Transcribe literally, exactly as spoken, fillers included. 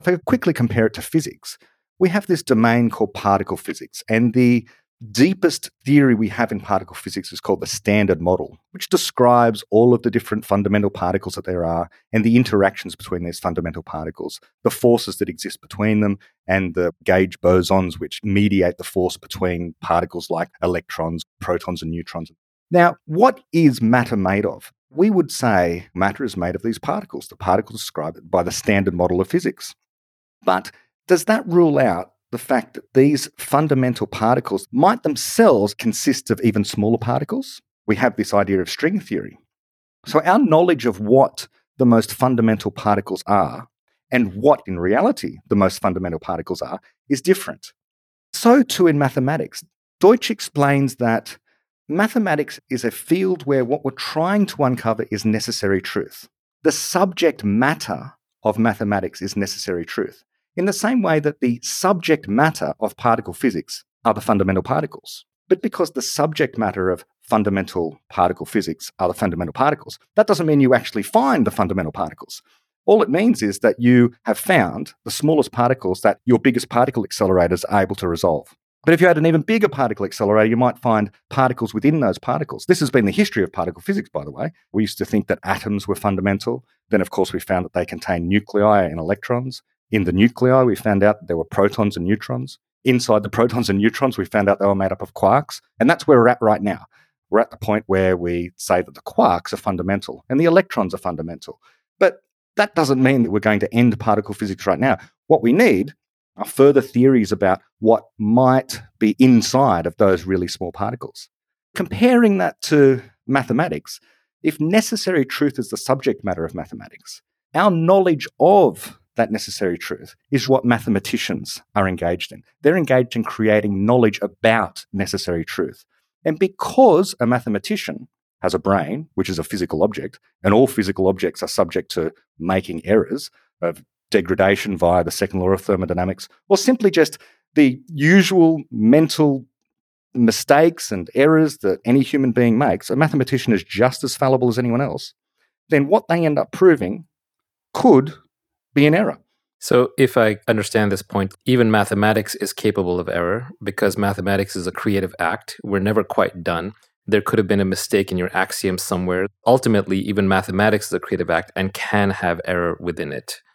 If I quickly compare it to physics, we have this domain called particle physics, and the deepest theory we have in particle physics is called the Standard Model, which describes all of the different fundamental particles that there are and the interactions between these fundamental particles, the forces that exist between them, and the gauge bosons which mediate the force between particles like electrons, protons, and neutrons. Now, what is matter made of? We would say matter is made of these particles. The particles described by the Standard Model of physics. But does that rule out the fact that these fundamental particles might themselves consist of even smaller particles? We have this idea of string theory. So our knowledge of what the most fundamental particles are and what in reality the most fundamental particles are is different. So too in mathematics. Deutsch explains that mathematics is a field where what we're trying to uncover is necessary truth. The subject matter of mathematics is necessary truth, in the same way that the subject matter of particle physics are the fundamental particles. But because the subject matter of fundamental particle physics are the fundamental particles, that doesn't mean you actually find the fundamental particles. All it means is that you have found the smallest particles that your biggest particle accelerators are able to resolve. But if you had an even bigger particle accelerator, you might find particles within those particles. This has been the history of particle physics, by the way. We used to think that atoms were fundamental. Then, of course, we found that they contain nuclei and electrons. In the nuclei, we found out that there were protons and neutrons. Inside the protons and neutrons, we found out they were made up of quarks. And that's where we're at right now. We're at the point where we say that the quarks are fundamental and the electrons are fundamental. But that doesn't mean that we're going to end particle physics right now. What we need are further theories about what might be inside of those really small particles. Comparing that to mathematics, if necessary truth is the subject matter of mathematics, our knowledge of that necessary truth is what mathematicians are engaged in. They're engaged in creating knowledge about necessary truth. And because a mathematician has a brain, which is a physical object, and all physical objects are subject to making errors of degradation via the second law of thermodynamics, or simply just the usual mental mistakes and errors that any human being makes, a mathematician is just as fallible as anyone else, then what they end up proving could be an error. So if I understand this point, even mathematics is capable of error because mathematics is a creative act. We're never quite done. There could have been a mistake in your axiom somewhere. Ultimately, even mathematics is a creative act and can have error within it.